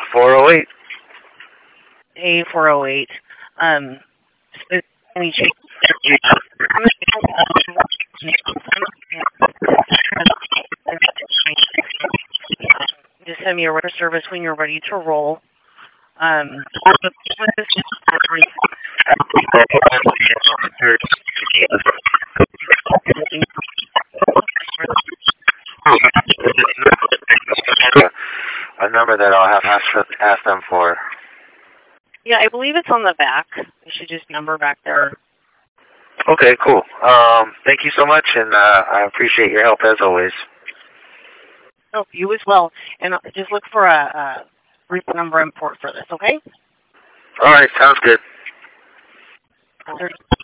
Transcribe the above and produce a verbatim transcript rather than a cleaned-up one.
four oh eight. A four oh eight. Um, let me check. Just send me a order service when you're ready to roll. Um, a number that I'll have to ask, ask them for. Yeah, I believe it's on the back. You should just number back there. Okay, cool. Um, thank you so much, and uh, I appreciate your help as always. Oh, you as well. And just look for a, a brief number import for this, okay? All right, sounds good.